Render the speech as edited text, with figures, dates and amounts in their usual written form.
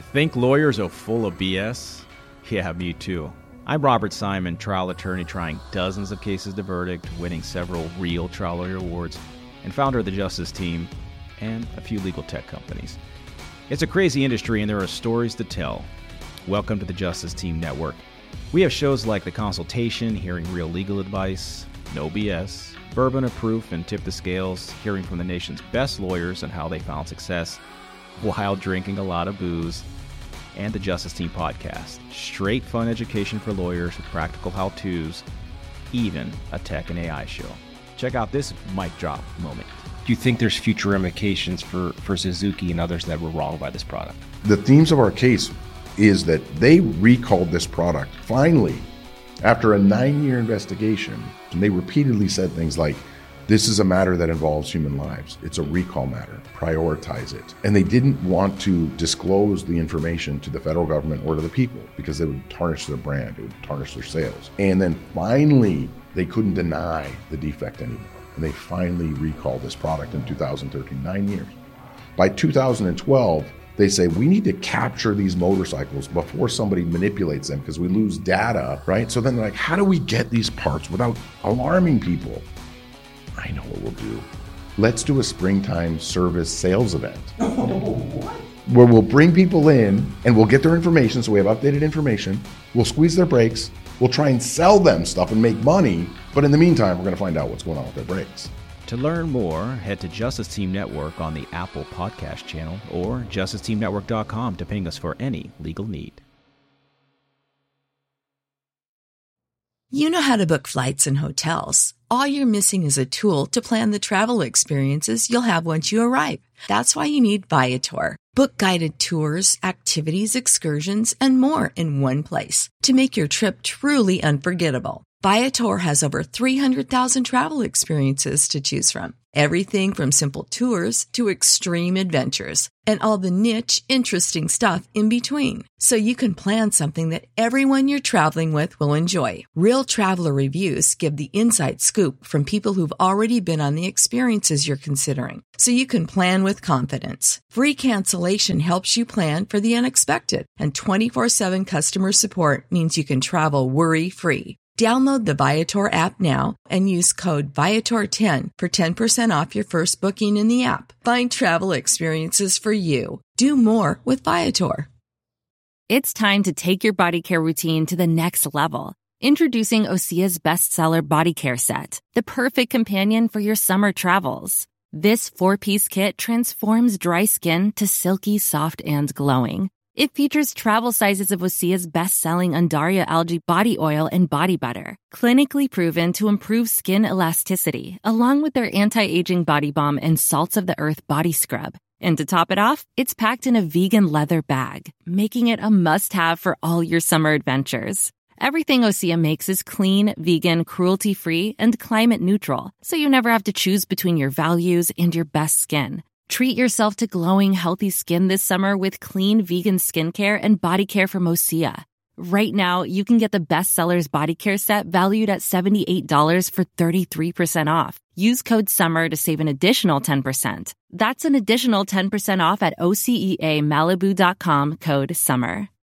Think lawyers are full of BS? Yeah, me too. I'm Robert Simon, trial attorney trying dozens of cases to verdict, winning several real trial lawyer awards, and founder of the Justice Team and a few legal tech companies. It's a crazy industry and there are stories to tell. Welcome to the Justice Team Network. We have shows like The Consultation, hearing real legal advice, No BS, Bourbon of Proof and Tip the Scales, hearing from the nation's best lawyers on how they found success while drinking a lot of booze, and the Justice Team podcast. Straight fun education for lawyers with practical how-tos, even a tech and AI show. Check out this mic drop moment. Do you think there's future ramifications for Suzuki and others that were wrong by this product? The themes of our case is that they recalled this product finally after a 9-year investigation, and they repeatedly said things like, this is a matter that involves human lives. It's a recall matter. Prioritize it. And they didn't want to disclose the information to the federal government or to the people because it would tarnish their brand. It would tarnish their sales. And then finally, they couldn't deny the defect anymore. And they finally recalled this product in 2013, 9 years. By 2012, they say, we need to capture these motorcycles before somebody manipulates them because we lose data, right? So then they're like, how do we get these parts without alarming people? I know what we'll do. Let's do a springtime service sales event. Where we'll bring people in and we'll get their information, so we have updated information. We'll squeeze their brakes. We'll try and sell them stuff and make money. But in the meantime, we're going to find out what's going on with their brakes. To learn more, head to Justice Team Network on the Apple Podcast channel or justiceteamnetwork.com to ping us for any legal need. You know how to book flights and hotels. All you're missing is a tool to plan the travel experiences you'll have once you arrive. That's why you need Viator. Book guided tours, activities, excursions, and more in one place to make your trip truly unforgettable. Viator has over 300,000 travel experiences to choose from. Everything from simple tours to extreme adventures and all the niche, interesting stuff in between. So you can plan something that everyone you're traveling with will enjoy. Real traveler reviews give the inside scoop from people who've already been on the experiences you're considering. So you can plan with confidence. Free cancellation helps you plan for the unexpected. And 24/7 customer support means you can travel worry-free. Download the Viator app now and use code Viator10 for 10% off your first booking in the app. Find travel experiences for you. Do more with Viator. It's time to take your body care routine to the next level. Introducing Osea's bestseller body care set, the perfect companion for your summer travels. This 4-piece kit transforms dry skin to silky, soft, and glowing. It features travel sizes of Osea's best-selling Undaria algae body oil and body butter, clinically proven to improve skin elasticity, along with their anti-aging body balm and salts of the earth body scrub. And to top it off, it's packed in a vegan leather bag, making it a must-have for all your summer adventures. Everything Osea makes is clean, vegan, cruelty-free, and climate-neutral, so you never have to choose between your values and your best skin. Treat yourself to glowing, healthy skin this summer with clean vegan skincare and body care from Osea. Right now, you can get the bestsellers body care set valued at $78 for 33% off. Use code SUMMER to save an additional 10%. That's an additional 10% off at OseaMalibu.com, code SUMMER.